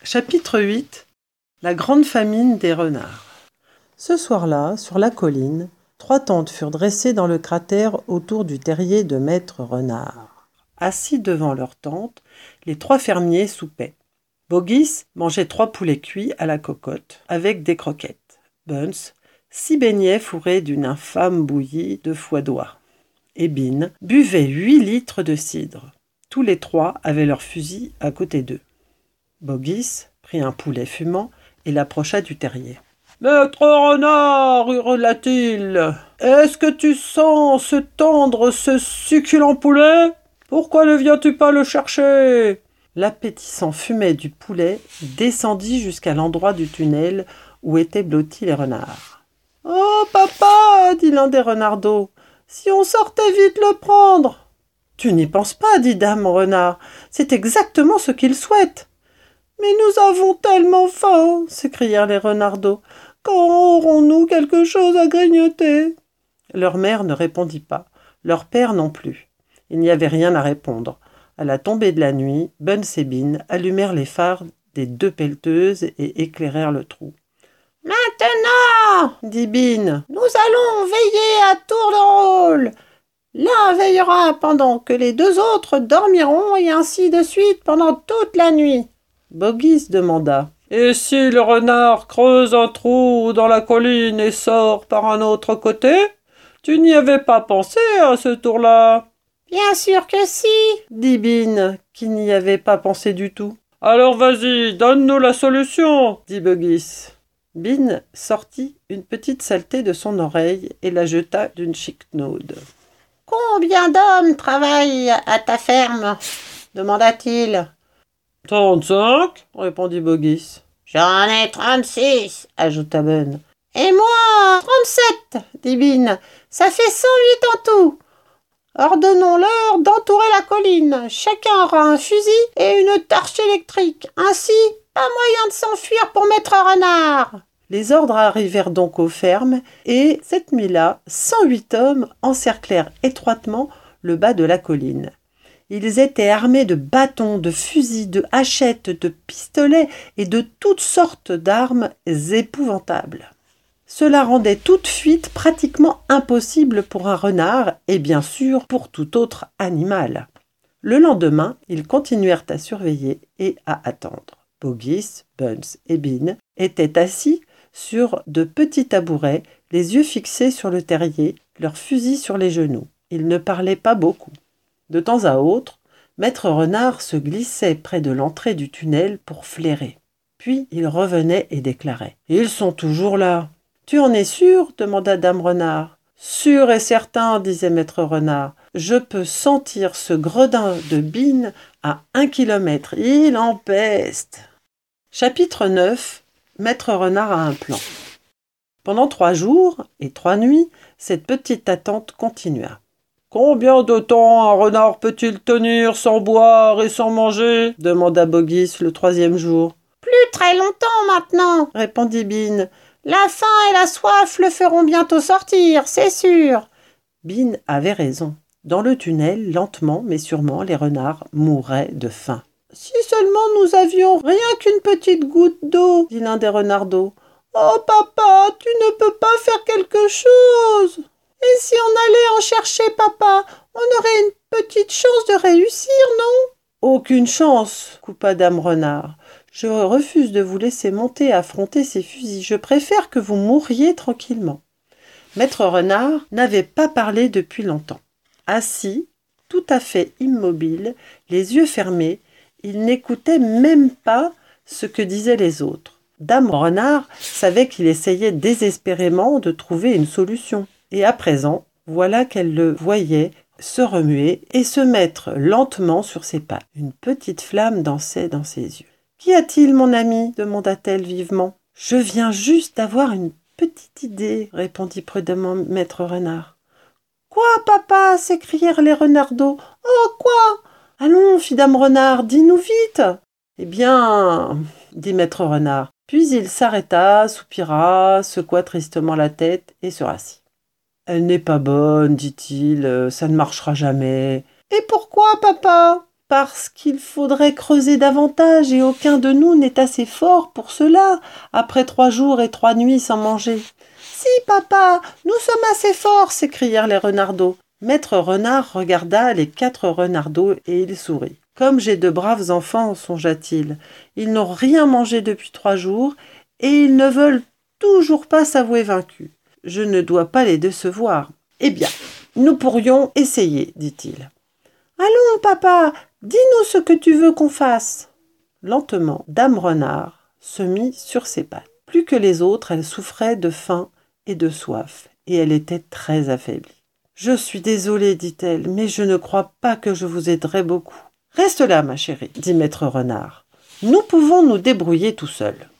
Chapitre 8. La grande famine des renards. Ce soir-là, sur la colline, 3 tentes furent dressées dans le cratère autour du terrier de Maître Renard. Assis devant leur tente, les 3 fermiers soupaient. Boggis mangeait 3 poulets cuits à la cocotte, avec des croquettes. Buns, 6 beignets fourrés d'une infâme bouillie de foie d'oie. Et Bean buvait 8 litres de cidre. Tous les 3 avaient leur fusil à côté d'eux. Boggis prit un poulet fumant et l'approcha du terrier. « Maître Renard, hurla-t-il, est-ce que tu sens se tendre ce succulent poulet? Pourquoi ne viens-tu pas le chercher ?» L'appétissant fumet du poulet descendit jusqu'à l'endroit du tunnel où étaient blottis les renards. « Oh, papa, dit l'un des renardeaux, si on sortait vite le prendre !»« Tu n'y penses pas, dit Dame Renard, c'est exactement ce qu'il souhaite. »« Mais nous avons tellement faim !» s'écrièrent les renardeaux. « Quand aurons-nous quelque chose à grignoter ?» Leur mère ne répondit pas, leur père non plus. Il n'y avait rien à répondre. À la tombée de la nuit, Buns et Bean allumèrent les phares des 2 pelleteuses et éclairèrent le trou. « Maintenant, dit Bean, nous allons veiller à tour de rôle. L'un veillera pendant que les 2 autres dormiront et ainsi de suite pendant toute la nuit. » Boggis demanda. « Et si le renard creuse un trou dans la colline et sort par un autre côté? Tu n'y avais pas pensé à ce tour-là ?»« Bien sûr que si, dit Bean, qui n'y avait pas pensé du tout. »« Alors vas-y, donne-nous la solution, dit Boggis. » Bean sortit une petite saleté de son oreille et la jeta d'une chiquenaude. « Combien d'hommes travaillent à ta ferme ?» demanda-t-il. « 35, répondit Boggis. « J'en ai 36, ajouta Bun. « Et moi, 37, dit Bean. Ça fait 108 en tout. Ordonnons-leur d'entourer la colline. Chacun aura un fusil et une torche électrique. Ainsi, pas moyen de s'enfuir pour Maître Renard. » Les ordres arrivèrent donc aux fermes et, cette nuit-là, 108 hommes encerclèrent étroitement le bas de la colline. Ils étaient armés de bâtons, de fusils, de hachettes, de pistolets et de toutes sortes d'armes épouvantables. Cela rendait toute fuite pratiquement impossible pour un renard et bien sûr pour tout autre animal. Le lendemain, ils continuèrent à surveiller et à attendre. Boggis, Buns et Bean étaient assis sur de petits tabourets, les yeux fixés sur le terrier, leurs fusils sur les genoux. Ils ne parlaient pas beaucoup. De temps à autre, Maître Renard se glissait près de l'entrée du tunnel pour flairer. Puis il revenait et déclarait « Ils sont toujours là. »« Tu en es sûr ?» demanda Dame Renard. « Sûr et certain, disait Maître Renard. Je peux sentir ce gredin de Bean à 1 kilomètre. Il empeste. » Chapitre 9. Maître Renard a un plan. Pendant 3 jours et 3 nuits, cette petite attente continua. « Combien de temps un renard peut-il tenir sans boire et sans manger ?» demanda Boggis le 3e jour. « Plus très longtemps maintenant, répondit Bean. La faim et la soif le feront bientôt sortir, c'est sûr. » Bean avait raison. Dans le tunnel, lentement mais sûrement, les renards mouraient de faim. « Si seulement nous avions rien qu'une petite goutte d'eau, dit l'un des renardeaux. Oh papa, tu ne peux pas faire quelque chose? Et si on allait en chercher, papa, on aurait une petite chance de réussir, non? » « Aucune chance, coupa Dame Renard. Je refuse de vous laisser monter et affronter ces fusils. Je préfère que vous mouriez tranquillement. » Maître Renard n'avait pas parlé depuis longtemps. Assis, tout à fait immobile, les yeux fermés, il n'écoutait même pas ce que disaient les autres. Dame Renard savait qu'il essayait désespérément de trouver une solution. Et à présent, voilà qu'elle le voyait se remuer et se mettre lentement sur ses pattes. Une petite flamme dansait dans ses yeux. « Qu'y a-t-il, mon ami ?» demanda-t-elle vivement. « Je viens juste d'avoir une petite idée, répondit prudemment Maître Renard. « Quoi, papa ?» s'écrièrent les renardeaux. « Oh, quoi ?»« Allons, fit Dame Renard, dis-nous vite !»« Eh bien, dit Maître Renard. » Puis il s'arrêta, soupira, secoua tristement la tête et se rassit. « Elle n'est pas bonne, dit-il, ça ne marchera jamais. »« Et pourquoi, papa ?»« Parce qu'il faudrait creuser davantage et aucun de nous n'est assez fort pour cela, après 3 jours et 3 nuits sans manger. Si, papa, nous sommes assez forts, s'écrièrent les renardeaux. Maître Renard regarda les 4 renardeaux et il sourit. Comme j'ai de braves enfants, songea-t-il. Ils n'ont rien mangé depuis 3 jours et ils ne veulent toujours pas s'avouer vaincus. Je ne dois pas les décevoir. Eh bien, nous pourrions essayer, dit-il. Allons, papa, dis-nous ce que tu veux qu'on fasse. Lentement, Dame Renard se mit sur ses pattes. Plus que les autres, elle souffrait de faim et de soif, et elle était très affaiblie. Je suis désolée, dit-elle, mais je ne crois pas que je vous aiderai beaucoup. Reste là, ma chérie, dit Maître Renard. Nous pouvons nous débrouiller tout seuls.